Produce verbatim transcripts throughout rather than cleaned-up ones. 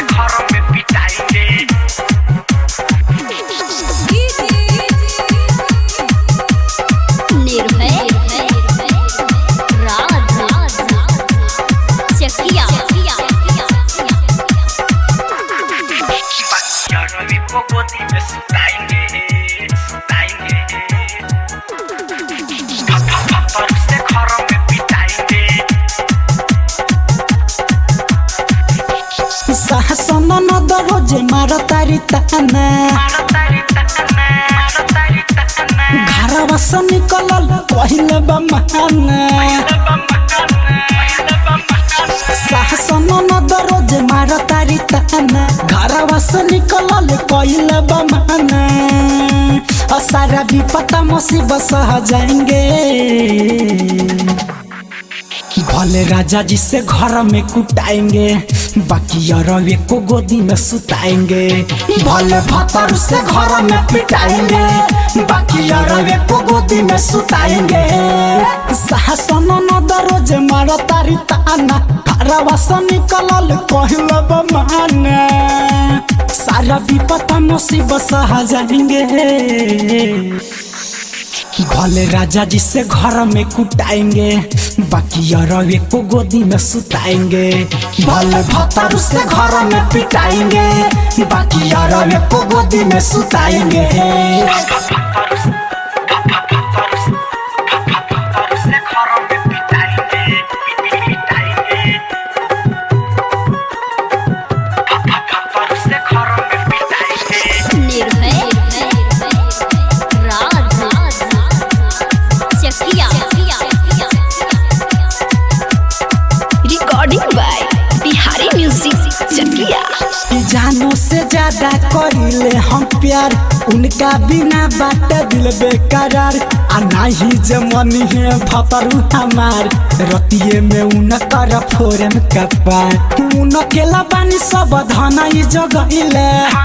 साहसन दरोज मार तारी ताना घरवा से निकलल पहिले बमाना साहसन दरोज मार तारी ताना घरवा से निकलल पहिले बमाना सारा विपता मुसीबत सह जाएंगे भले राजा जी से घर में कुटाएंगे बाकी यारवे को गोदी में सुताएंगे भले भतर से घर में पिटाएंगे बाकी यारवे को गोदी में सुताएंगे साहसन न दरोज मार तारी ताना घरवा से निकलल पहिले बमाना सारा विपता मुसीबत सह जाएंगे भले राजा जी से घर में कुटाएंगे बाकी यारवे को गोदी में सुताएंगे भले भतर से घर में पिटाएंगे बाकी यारवे को गोदी में सुताएंगे जानो से ज्यादा करिले हम प्यार उनका बिना बात दिल बेकरार आ नहीं जे मन है भतरू हमार रतिये में उनकर फोरम कपार उन केला बानी सब धना ई जगइले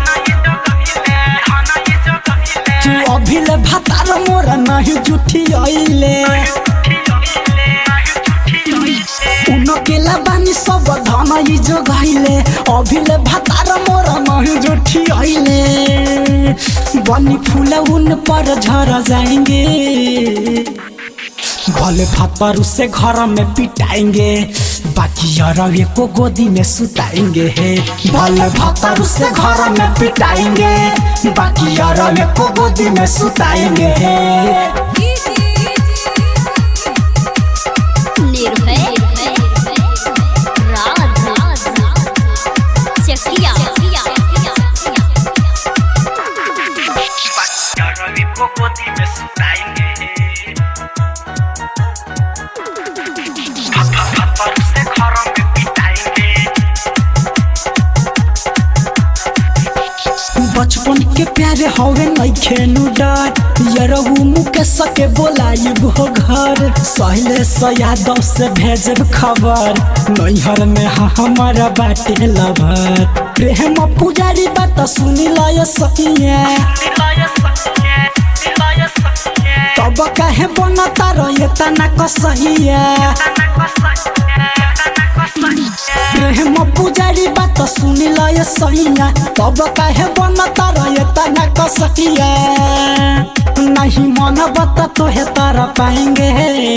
तू अभिले भतार मोर नहीं जुठी आइले केला बानी सब धना ई जगइले अभिले भतार मोर नहीं जुठी आइले बनी फूल उन पर झर जाएंगे भले भतर से घर में पिटाएंगे बाकी यारवे को गोदी में सुताएंगे भले भतर से घर में पिटाएंगे बाकी यारवे को गोदी में सुताएंगे बचपन के प्यारे हवे नइखे नु डर यरहु मुके सके बोलाई गो घर सहले से यादव से भेजब खबर नैहर में हमारा बाटे लभर प्रेम पुजारी बात सुनी लय सकिया तब काहे बनता रहे तना कसहिया प्रेम पुजारी बात सुनी लय सहिया तब काहे बनता रहे तना कसहिया नहीं मन बता तो है तारा पाएंगे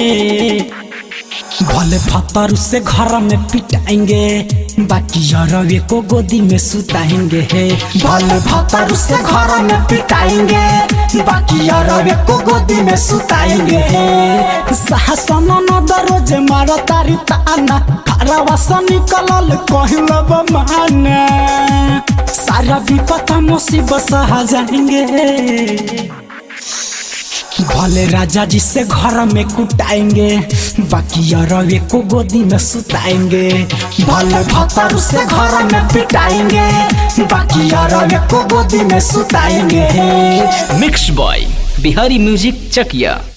भले भतर से घर में पिटाएंगे बाकी यारवे को गोदी में सुताएंगे भले भतर से घर में पिटाएंगे बाकी यारवे को गोदी में सुताएंगे साहसन न दरोज मार तारी ताना घरवा से निकलल पहिले बमाना सारा विपता मुसीबत सह जाएंगे भले राजा जी से घर में कुटाएंगे बाकी यारवे को गोदी में सुताएंगे भले भतर से घर में पिटाएंगे बाकी यारवे को गोदी में सुताएंगे मिक्स बॉय बिहारी म्यूजिक चकिया।